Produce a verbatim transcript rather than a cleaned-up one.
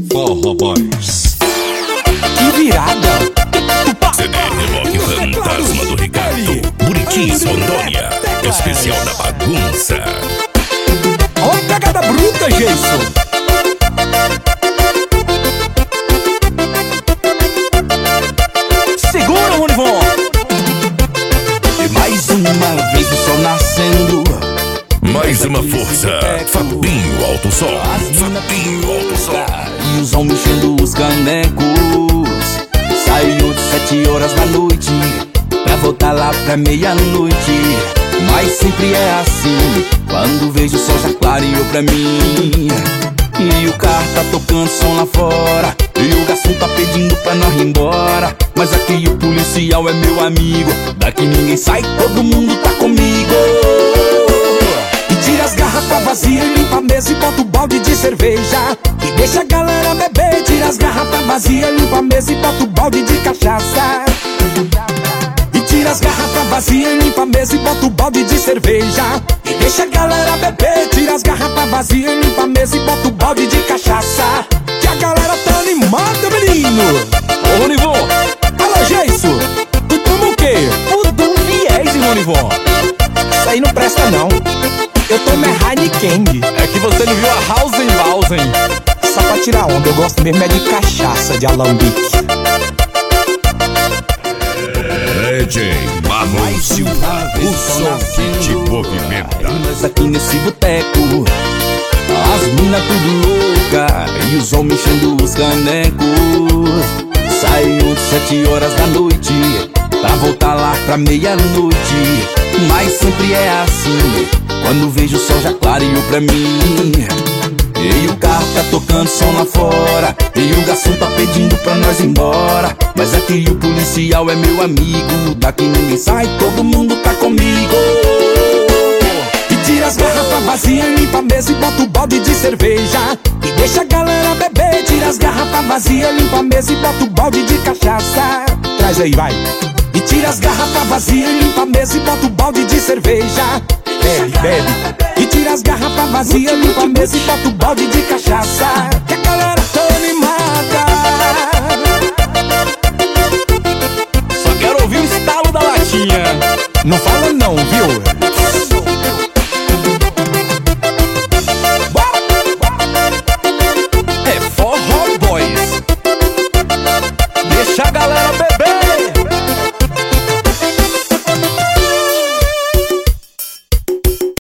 Forró Boys. Que virada! C D Rock Fantasma do Ricardo, Buritis, Rondônia, especial da bagunça. Ó a pegada bruta, Jason! Segura, Ronivon! E mais uma vez o sol nascendo. Mais uma força, Fabinho Alto Som, Fabinho Alto Som. E os homens enchendo os canecos. Saiu de sete horas da noite pra voltar lá pra meia-noite. Mas sempre é assim, quando vejo o sol já clareou pra mim. E o carro tá tocando som lá fora, e o garçom tá pedindo pra nós ir embora. Mas aqui o policial é meu amigo, daqui ninguém sai, todo mundo tá comigo. E tira as garrafas vazias, limpa a mesa e bota o balde de cerveja. E deixa a galera beber. Tira as garrafas vazias, limpa a mesa e bota o balde de cachaça. E tira as garrafas vazias, limpa a mesa e bota o balde de cerveja. E deixa a galera beber. Tira as garrafas vazias, limpa a mesa e bota o balde de cachaça. Que a galera tá animada, menino. Ô, Ronivon, alô, Geiso, tu toma o quê? O do Viés, Ronivon. Isso aí não presta não. Eu tomo é Heineken. É que você não viu a Hausenbausen. Só pra tirar onda, eu gosto mesmo é de cachaça, de alambique. D J Marlon Silva, o som que te movimenta. Mas aqui nesse boteco, as minas tudo louca e os homens enchendo os canecos. Saiu de sete horas da noite pra voltar lá pra meia-noite. Mas sempre é assim, quando vejo o sol já clareou pra mim. E o carro tá tocando som lá fora, e o garçom tá pedindo pra nós ir embora. Mas aqui o policial é meu amigo, daqui ninguém sai, todo mundo tá comigo. E tira as garrafas vazias, limpa a mesa e bota o balde de cerveja. E deixa a galera beber. Tira as garrafas vazias, limpa a mesa e bota o balde de cachaça. Traz aí, vai. E tira as garrafas vazias, limpa a mesa e bota o balde de cerveja. Bebe, bebe. E tira as garrafas vazias, limpa a mesa e bota o balde de cachaça.